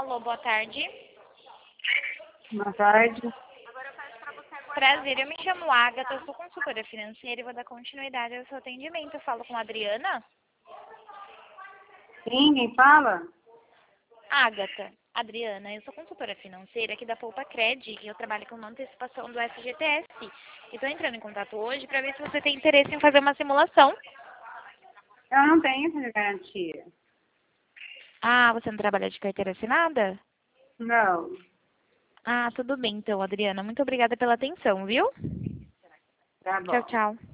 Alô, boa tarde. Boa tarde. Prazer, eu me chamo Agatha, eu sou consultora financeira e vou dar continuidade ao seu atendimento. Eu falo com a Adriana. Sim, quem fala? Agatha, Adriana, eu sou consultora financeira aqui da Poupa Cred e eu trabalho com antecipação do FGTS. E estou entrando em contato hoje para ver se você tem interesse em fazer uma simulação. Eu não tenho essa garantia. Ah, você não trabalha de carteira assinada? Não. Ah, tudo bem então, Adriana. Muito obrigada pela atenção, viu? Tá Tchau, bom. tchau.